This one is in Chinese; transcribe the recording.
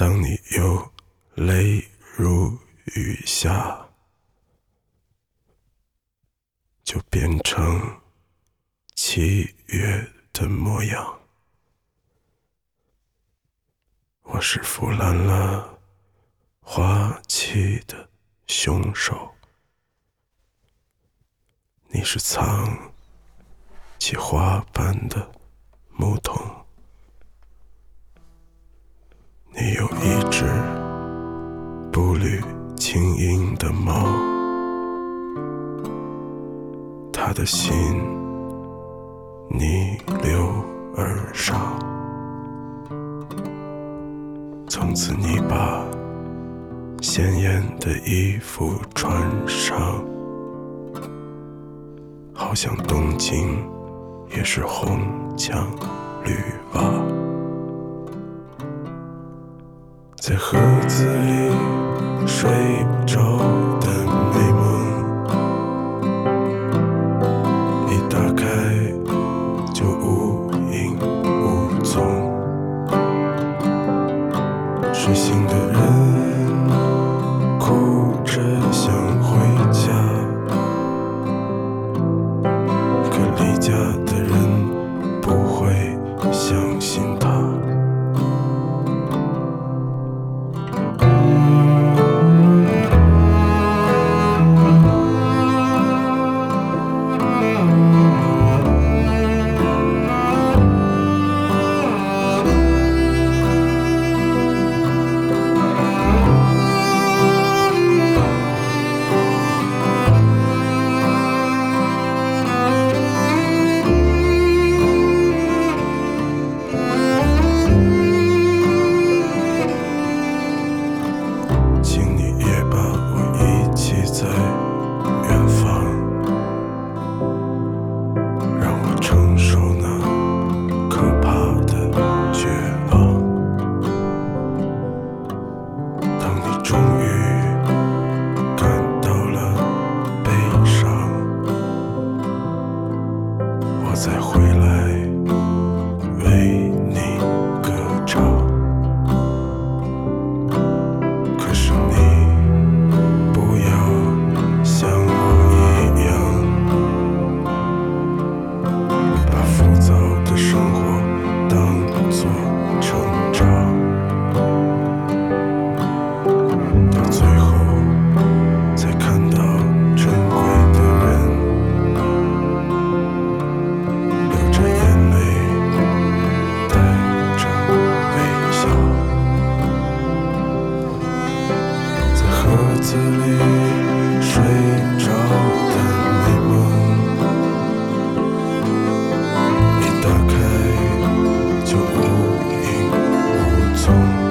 当你又泪如雨下，就变成7月的模样。我是腐烂了花期的凶手，你是藏起花瓣的牧童。你有一只步履轻盈的猫，它的心逆流而上。从此你把鲜艳的衣服穿上，好像东京也是红墙绿瓦。在盒子里睡着的美梦，一打开就无影无踪。睡醒的人哭着想回家，可离家的人不会相信他。再回来为你歌唱，可是你不要像我一样，把浮躁的生活当作成长，到最后才看到珍贵的人盒子里睡着的美梦，一打开就无影无踪。